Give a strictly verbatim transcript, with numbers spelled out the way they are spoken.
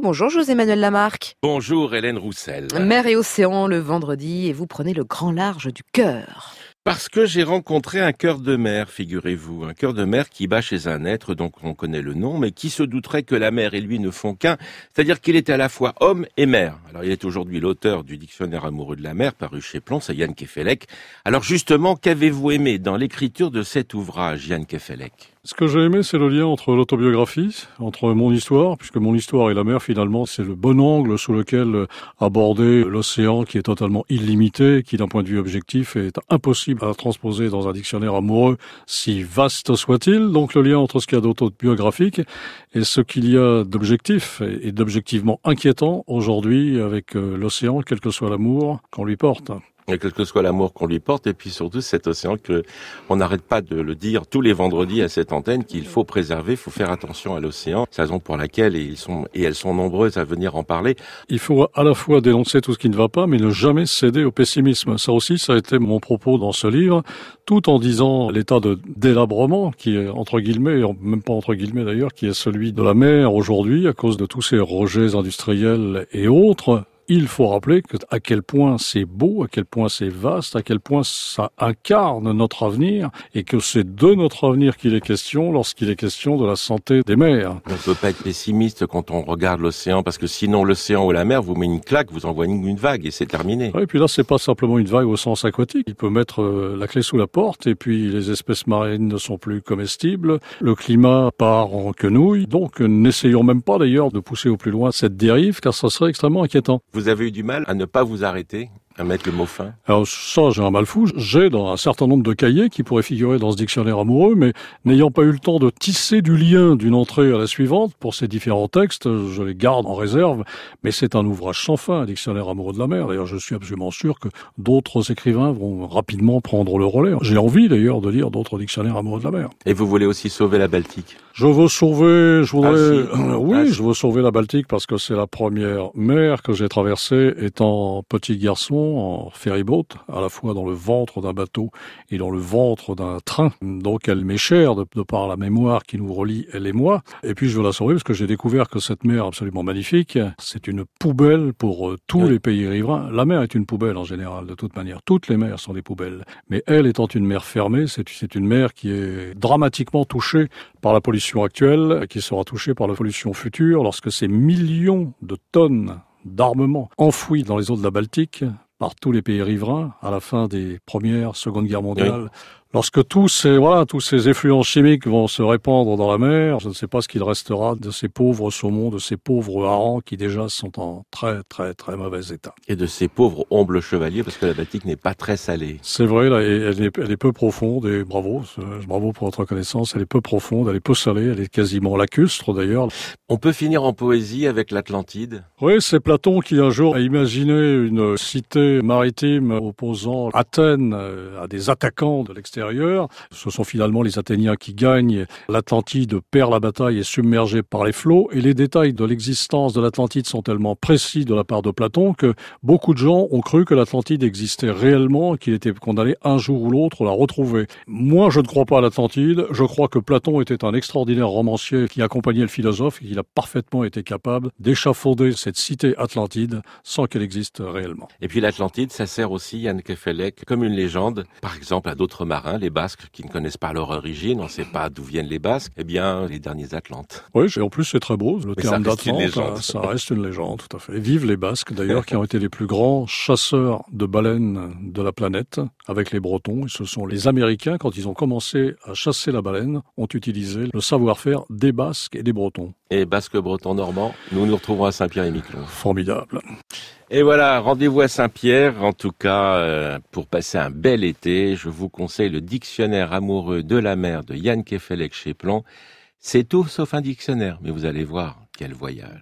Bonjour José-Manuel Lamarque. Bonjour Hélène Roussel. Mer et océan le vendredi et vous prenez le grand large du cœur. Parce que j'ai rencontré un cœur de mer, figurez-vous. Un cœur de mer qui bat chez un être dont on connaît le nom, mais qui se douterait que la mer et lui ne font qu'un. C'est-à-dire qu'il est à la fois homme et mer. Alors il est aujourd'hui l'auteur du dictionnaire amoureux de la mer, paru chez Plon, c'est Yann Kefelec. Alors justement, qu'avez-vous aimé dans l'écriture de cet ouvrage, Yann Kefelec ? Ce que j'ai aimé, c'est le lien entre l'autobiographie, entre mon histoire, puisque mon histoire et la mer, finalement, c'est le bon angle sous lequel aborder l'océan qui est totalement illimité, qui d'un point de vue objectif est impossible à transposer dans un dictionnaire amoureux, si vaste soit-il. Donc le lien entre ce qu'il y a d'autobiographique et ce qu'il y a d'objectif et d'objectivement inquiétant aujourd'hui avec l'océan, quel que soit l'amour qu'on lui porte. Et quel que soit l'amour qu'on lui porte, et puis surtout cet océan que on n'arrête pas de le dire tous les vendredis à cette antenne qu'il faut préserver, il faut faire attention à l'océan. C'est la raison pour laquelle et ils sont et elles sont nombreuses à venir en parler. Il faut à la fois dénoncer tout ce qui ne va pas, mais ne jamais céder au pessimisme. Ça aussi, ça a été mon propos dans ce livre, tout en disant l'état de délabrement qui est entre guillemets, même pas entre guillemets d'ailleurs, qui est celui de la mer aujourd'hui à cause de tous ces rejets industriels et autres. Il faut rappeler que, à quel point c'est beau, à quel point c'est vaste, à quel point ça incarne notre avenir et que c'est de notre avenir qu'il est question lorsqu'il est question de la santé des mers. On ne peut pas être pessimiste quand on regarde l'océan parce que sinon l'océan ou la mer vous met une claque, vous envoie une vague et c'est terminé. Ouais, et puis là, c'est pas simplement une vague au sens aquatique. Il peut mettre la clé sous la porte et puis les espèces marines ne sont plus comestibles. Le climat part en quenouille. Donc, n'essayons même pas d'ailleurs de pousser au plus loin cette dérive car ça serait extrêmement inquiétant. Vous avez eu du mal à ne pas vous arrêter, à mettre le mot fin? Alors ça, j'ai un mal fou. J'ai dans un certain nombre de cahiers qui pourraient figurer dans ce dictionnaire amoureux, mais n'ayant pas eu le temps de tisser du lien d'une entrée à la suivante pour ces différents textes, je les garde en réserve. Mais c'est un ouvrage sans fin, un dictionnaire amoureux de la mer. D'ailleurs, je suis absolument sûr que d'autres écrivains vont rapidement prendre le relais. J'ai envie d'ailleurs de lire d'autres dictionnaires amoureux de la mer. Et vous voulez aussi sauver la Baltique? Je veux sauver, je voudrais, ah, si. oui, ah, je veux sauver la Baltique parce que c'est la première mer que j'ai traversée étant petit garçon en ferry-boat, à la fois dans le ventre d'un bateau et dans le ventre d'un train. Donc elle m'est chère de, de par la mémoire qui nous relie, elle et moi. Et puis je veux la sauver parce que j'ai découvert que cette mer absolument magnifique, c'est une poubelle pour euh, tous oui. les pays riverains. La mer est une poubelle en général, de toute manière. Toutes les mers sont des poubelles. Mais elle étant une mer fermée, c'est, c'est une mer qui est dramatiquement touchée par la pollution actuelle, qui sera touchée par la pollution future lorsque ces millions de tonnes d'armement enfouis dans les eaux de la Baltique par tous les pays riverains à la fin des premières, secondes guerres mondiales. Oui. Lorsque tous ces, voilà, tous ces effluents chimiques vont se répandre dans la mer, je ne sais pas ce qu'il restera de ces pauvres saumons, de ces pauvres harengs qui déjà sont en très, très, très mauvais état. Et de ces pauvres ombles chevaliers, parce que la Baltique n'est pas très salée. C'est vrai, là, elle est, elle est peu profonde, et bravo, bravo pour votre connaissance, elle est peu profonde, elle est peu salée, elle est quasiment lacustre d'ailleurs. On peut finir en poésie avec l'Atlantide? Oui, c'est Platon qui un jour a imaginé une cité maritime opposant Athènes à des attaquants de l'extérieur. Ce sont finalement les Athéniens qui gagnent. L'Atlantide perd la bataille et est submergée par les flots. Et les détails de l'existence de l'Atlantide sont tellement précis de la part de Platon que beaucoup de gens ont cru que l'Atlantide existait réellement et qu'il était qu'on allait un jour ou l'autre la retrouver. Moi, je ne crois pas à l'Atlantide. Je crois que Platon était un extraordinaire romancier qui accompagnait le philosophe et qu'il a parfaitement été capable d'échafauder cette cité Atlantide sans qu'elle existe réellement. Et puis l'Atlantide, ça sert aussi, Yann Kefelec, comme une légende, par exemple à d'autres marins, les Basques qui ne connaissent pas leur origine, on ne sait pas d'où viennent les Basques, eh bien, les derniers Atlantes. Oui, et en plus c'est très beau, le Mais terme d'Atlante, ça, ça reste une légende, tout à fait. Et vive les Basques, d'ailleurs, qui ont été les plus grands chasseurs de baleines de la planète, avec les Bretons. Et ce sont les Américains, quand ils ont commencé à chasser la baleine, ont utilisé le savoir-faire des Basques et des Bretons. Et Basques, Bretons, Normands, nous nous retrouvons à Saint-Pierre-et-Miquelon. Formidable. Et voilà, rendez-vous à Saint-Pierre, en tout cas, euh, pour passer un bel été. Je vous conseille le dictionnaire amoureux de la mer de Yann Kefelec chez Plon. C'est tout sauf un dictionnaire, mais vous allez voir, quel voyage.